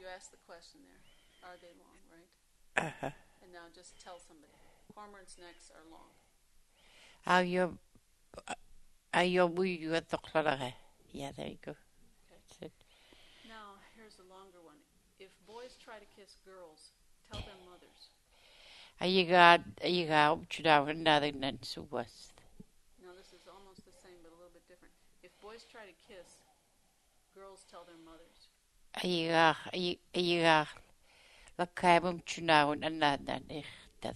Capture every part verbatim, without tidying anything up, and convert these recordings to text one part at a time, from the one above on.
you asked the question there. Are they long, right? Uh-huh. And now just tell somebody. Cormorants' necks are long. Are you, are you, you at the clock? Yeah, there you go. Okay. That's it. Now, here's a longer one. If boys try to kiss girls, tell their mothers. Are you got, are you got, you know, another than so was. Now, this is almost the same, but a little bit different. If boys try to kiss, girls tell their mothers. Are you got, are you, are you got, look, I'm you know, another than ich, that.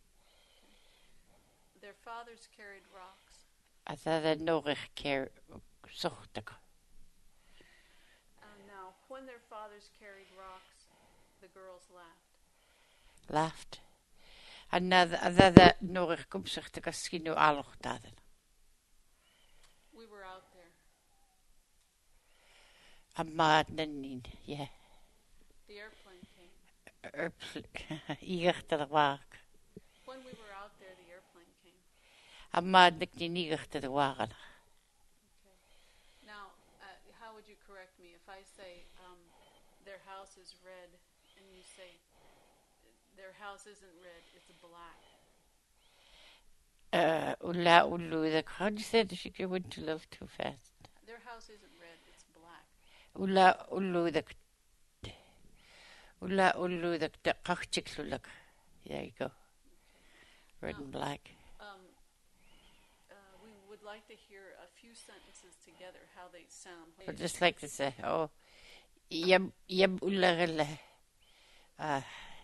Their fathers carried rocks. I thought I know ich care, suchtig. Uh, now, when their fathers carried rocks, the girls laughed. Laughed. Another, another, no ich kom suchtig, as skino aloch daden. We were out there. A maddening, yeah. The airplane came. Erpl, ich der waag. When we were out there, the airplane came. A maddening, ich der wagen. Okay. Now, uh, how would you correct me if I say um, their house is red, and you say their house isn't red, it's black? Uh, ula ulu, the how do you say that she went a little too fast? Their house isn't red, it's black. Ula ulu, the ula ulu, the the kachiksulak. There you go. Red Now, and black. Um, uh, we would like to hear a few sentences together, how they sound. I'd just like to say, oh, yem yem ula gala. Ah,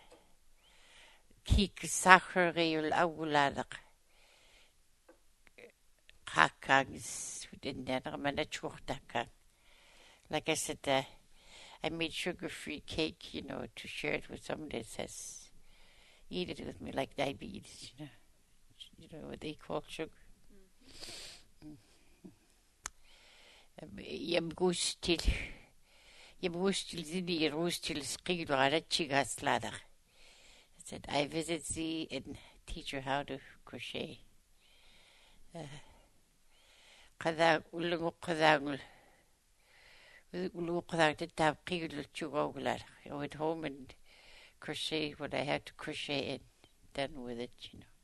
kik sacheri ul awuladak. Hakag's in there, I'm a churtaka. Like I said, uh, I made sugar-free cake, you know, to share it with somebody that says, eat it with me like diabetes, you know. You know what they call sugar. Jem gustil, jem gustil zini, jem gustil skil, rarachigas ladder. I said, I visit thee and teach you how to crochet. Uh, Qadang ulungu qadang ulungu qadang to tap qigul chugoglar. I went home and crochet what I had to crochet and done with it, you know.